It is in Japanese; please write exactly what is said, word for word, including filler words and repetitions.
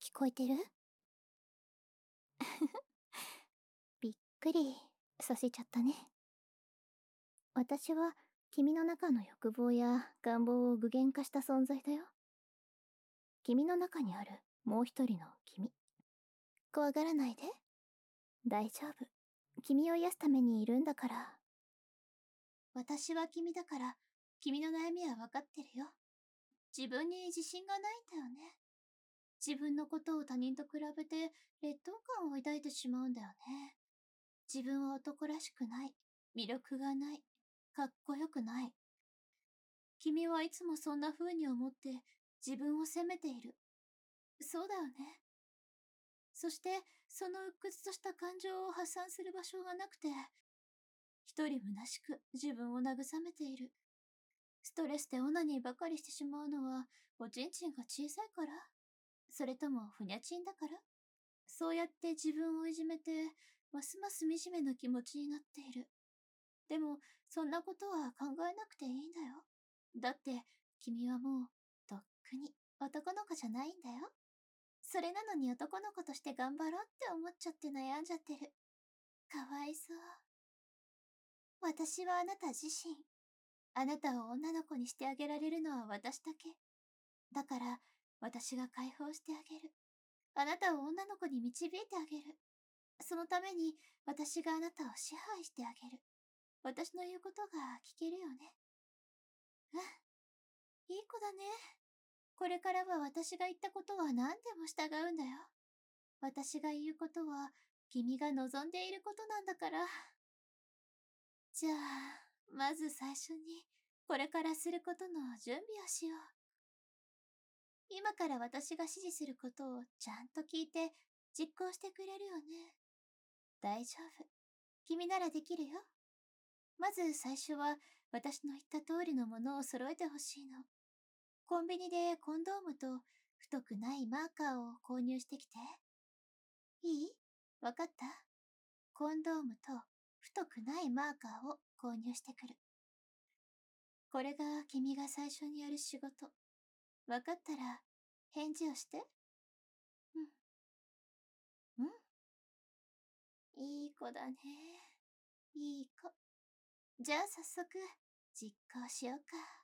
聞こえてる？びっくりさせちゃったね。私は君の中の欲望や願望を具現化した存在だよ。君の中にあるもう一人の君。怖がらないで。大丈夫。君を癒すためにいるんだから。私は君だから、君の悩みは分かってるよ。自分に自信がないんだよね。自分のことを他人と比べて劣等感を抱いてしまうんだよね。自分は男らしくない。魅力がない。かっこよくない。君はいつもそんな風に思って自分を責めている。そうだよね。そして、その鬱屈とした感情を発散する場所がなくて、一人虚しく自分を慰めている。ストレスでオナニーばかりしてしまうのは、おちんちんが小さいから？それともふにゃちんだから？そうやって自分をいじめて、ますます惨めな気持ちになっている。でも、そんなことは考えなくていいんだよ。だって、君はもう、とっくに男の子じゃないんだよ。それなのに男の子として頑張ろうって思っちゃって悩んじゃってる。かわいそう。私はあなた自身。あなたを女の子にしてあげられるのは私だけ。だから、私が解放してあげる。あなたを女の子に導いてあげる。そのために、私があなたを支配してあげる。私の言うことが聞けるよね。うん、いい子だね。これからは私が言ったことは何でも従うんだよ。私が言うことは、君が望んでいることなんだから。じゃあ、まず最初に、これからすることの準備をしよう。今から私が指示することをちゃんと聞いて、実行してくれるよね。大丈夫。君ならできるよ。まず最初は、私の言った通りのものを揃えてほしいの。コンビニでコンドームと太くないマーカーを購入してきて。いい？わかった？コンドームと太くないマーカーを購入してくる。これが君が最初にやる仕事。わかったら返事をして。うん。うん。いい子だね。いい子。じゃあ早速実行しようか。